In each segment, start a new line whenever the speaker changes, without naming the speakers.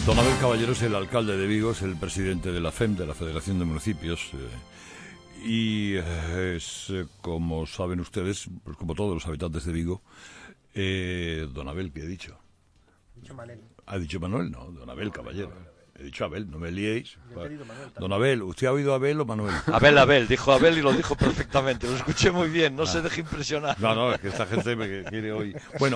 Don Abel Caballero es el alcalde de Vigo, es el presidente de la FEM, de la Federación de Municipios, y es, como saben ustedes, pues como todos los habitantes de Vigo, Don Abel, ¿qué he dicho?
Manel.
¿Ha dicho Manuel? No, Don Abel Caballero. He dicho Abel, no me liéis.
Manuel,
Don Abel, ¿usted ha oído Abel o Manuel?
Abel, dijo Abel y lo dijo perfectamente, lo escuché muy bien, no se deje impresionar.
No, es que esta gente me quiere hoy. Bueno,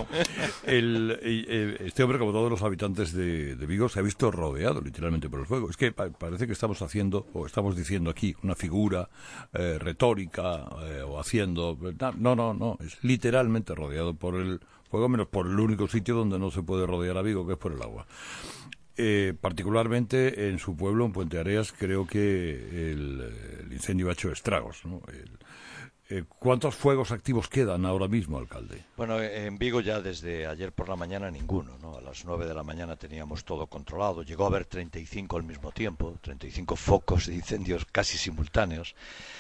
este hombre, como todos los habitantes de Vigo, se ha visto rodeado literalmente por el fuego. Es que parece que estamos haciendo, o estamos diciendo aquí, una figura retórica, o haciendo... No, es literalmente rodeado por el fuego, menos por el único sitio donde no se puede rodear a Vigo, que es por el agua. Particularmente en su pueblo, en Puente Areas, creo que el incendio ha hecho estragos, ¿no? ¿Cuántos fuegos activos quedan ahora mismo, alcalde?
Bueno, en Vigo ya desde ayer por la mañana ninguno, ¿no? A las 9 de la mañana teníamos todo controlado. Llegó a haber 35 al mismo tiempo, 35 focos de incendios casi simultáneos.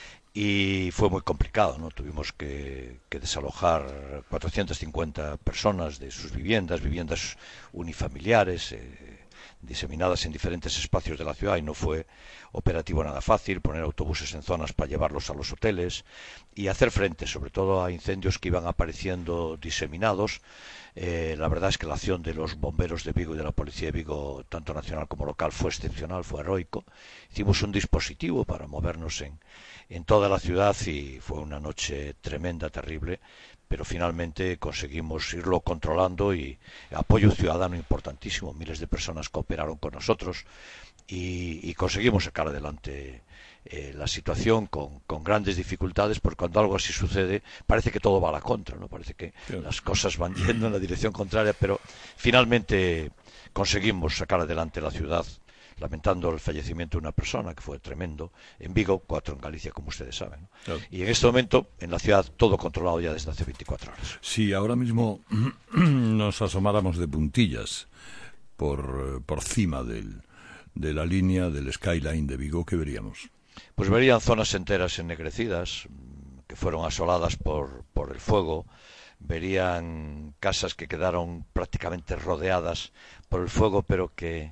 Y fue muy complicado, ¿no? Tuvimos que desalojar 450 personas de sus viviendas unifamiliares, diseminadas en diferentes espacios de la ciudad, y no fue operativo nada fácil, poner autobuses en zonas para llevarlos a los hoteles y hacer frente sobre todo a incendios que iban apareciendo diseminados. La verdad es que la acción de los bomberos de Vigo y de la policía de Vigo, tanto nacional como local, fue excepcional, fue heroico. Hicimos un dispositivo para movernos en toda la ciudad y fue una noche tremenda, terrible, pero finalmente conseguimos irlo controlando y apoyo ciudadano importantísimo. Miles de personas cooperaron con nosotros y conseguimos sacar adelante la situación con grandes dificultades, porque cuando algo así sucede parece que todo va a la contra, ¿no? Parece que las cosas van yendo en la dirección contraria, pero finalmente conseguimos sacar adelante la ciudad, lamentando el fallecimiento de una persona, que fue tremendo, en Vigo, 4 en Galicia, como ustedes saben, ¿no? Claro. Y en este momento, en la ciudad, todo controlado ya desde hace 24 horas.
Si ahora mismo nos asomáramos de puntillas por cima de la línea del skyline de Vigo, ¿qué veríamos?
Pues verían zonas enteras ennegrecidas, que fueron asoladas por el fuego. Verían casas que quedaron prácticamente rodeadas por el fuego, pero que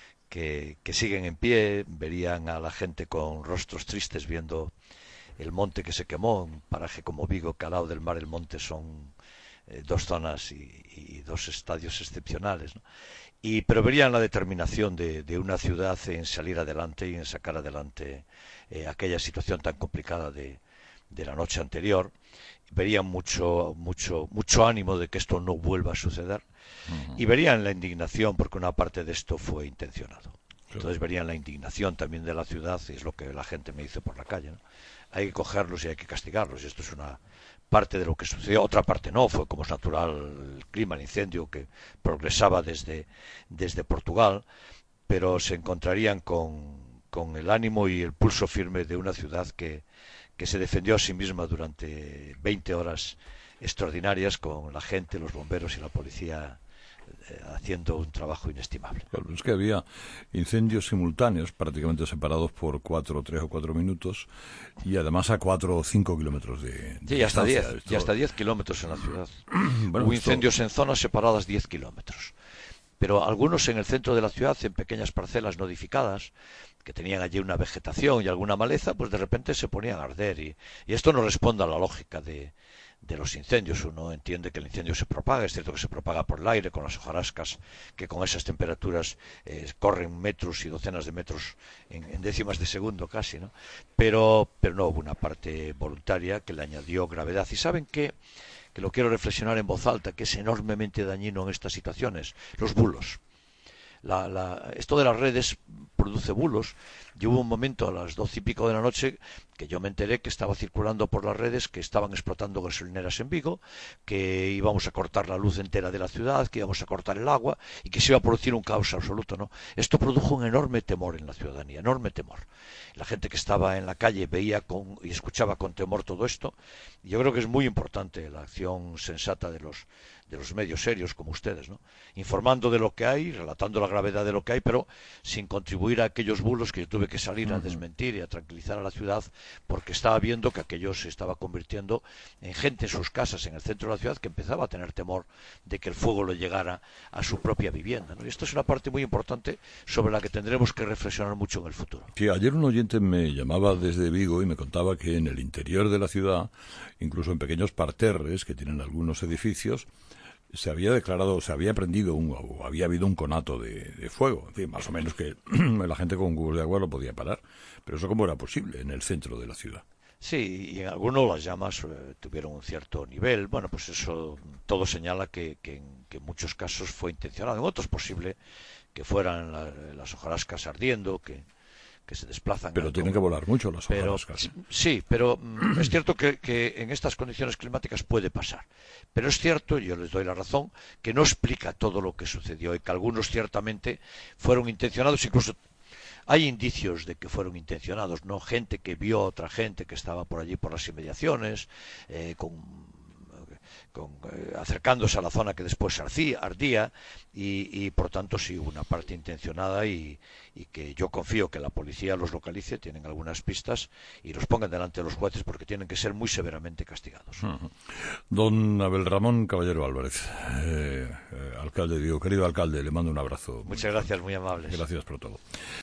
siguen en pie. Verían a la gente con rostros tristes viendo el monte que se quemó. Un paraje como Vigo, que al lado del mar el monte son 2 zonas y 2 estadios excepcionales, ¿no? Pero verían la determinación de una ciudad en salir adelante y en sacar adelante aquella situación tan complicada de la noche anterior. Verían mucho ánimo de que esto no vuelva a suceder. Y verían la indignación, porque una parte de esto fue intencionado. Entonces verían la indignación también de la ciudad, y es lo que la gente me dice por la calle, ¿no? Hay que cogerlos y hay que castigarlos, y esto es una parte de lo que sucedió. Otra parte no, fue como es natural el clima, el incendio que progresaba desde Portugal, pero se encontrarían con el ánimo y el pulso firme de una ciudad que se defendió a sí misma durante 20 horas extraordinarias, con la gente, los bomberos y la policía haciendo un trabajo inestimable.
Claro, es que había incendios simultáneos, prácticamente separados por 3 o 4 minutos, y además a 4 o 5 kilómetros de
sí, hasta 10, y hasta 10 kilómetros en la ciudad. Bueno, hubo incendios en zonas separadas 10 kilómetros. Pero algunos en el centro de la ciudad, en pequeñas parcelas no edificadas, que tenían allí una vegetación y alguna maleza, pues de repente se ponían a arder. Y esto no responde a la lógica de los incendios. Uno entiende que el incendio se propaga, es cierto que se propaga por el aire, con las hojarascas que con esas temperaturas corren metros y docenas de metros en décimas de segundo casi, ¿no? Pero no, hubo una parte voluntaria que le añadió gravedad. Y saben que lo quiero reflexionar en voz alta, que es enormemente dañino en estas situaciones: los bulos. Esto de las redes produce bulos. Y hubo un momento a las 12 y pico de la noche que yo me enteré que estaba circulando por las redes que estaban explotando gasolineras en Vigo, que íbamos a cortar la luz entera de la ciudad, que íbamos a cortar el agua y que se iba a producir un caos absoluto, ¿no? Esto produjo un enorme temor en la ciudadanía, enorme temor. La gente que estaba en la calle veía y escuchaba con temor todo esto. Y yo creo que es muy importante la acción sensata de de los medios serios como ustedes, ¿no? Informando de lo que hay, relatando la gravedad de lo que hay, pero sin contribuir a aquellos bulos que yo tuve que salir a desmentir y a tranquilizar a la ciudad, porque estaba viendo que aquello se estaba convirtiendo en gente en sus casas en el centro de la ciudad que empezaba a tener temor de que el fuego le llegara a su propia vivienda, ¿no? Y esto es una parte muy importante sobre la que tendremos que reflexionar mucho en el futuro.
Sí, ayer un oyente me llamaba desde Vigo y me contaba que en el interior de la ciudad, incluso en pequeños parterres que tienen algunos edificios, se había declarado, se había prendido o había habido un conato de fuego. En fin, más o menos que la gente con cubos de agua lo podía parar. Pero eso, ¿cómo era posible en el centro de la ciudad?
Sí, y en algunos las llamas tuvieron un cierto nivel. Bueno, pues eso todo señala que en muchos casos fue intencionado. En otros posible que fueran las hojarascas ardiendo, que se desplazan.
Pero tienen que volar mucho las hojarascas.
Sí, pero es cierto que en estas condiciones climáticas puede pasar. Pero es cierto, yo les doy la razón, que no explica todo lo que sucedió y que algunos ciertamente fueron intencionados, incluso hay indicios de que fueron intencionados, ¿no? Gente que vio a otra gente que estaba por allí por las inmediaciones, acercándose a la zona que después ardía y por tanto sí hubo una parte intencionada y que yo confío que la policía los localice, tienen algunas pistas y los pongan delante de los jueces porque tienen que ser muy severamente castigados.
Don Abel Ramón Caballero Álvarez, alcalde, querido alcalde, le mando un abrazo.
Muchas gracias, muy amable.
Gracias por todo.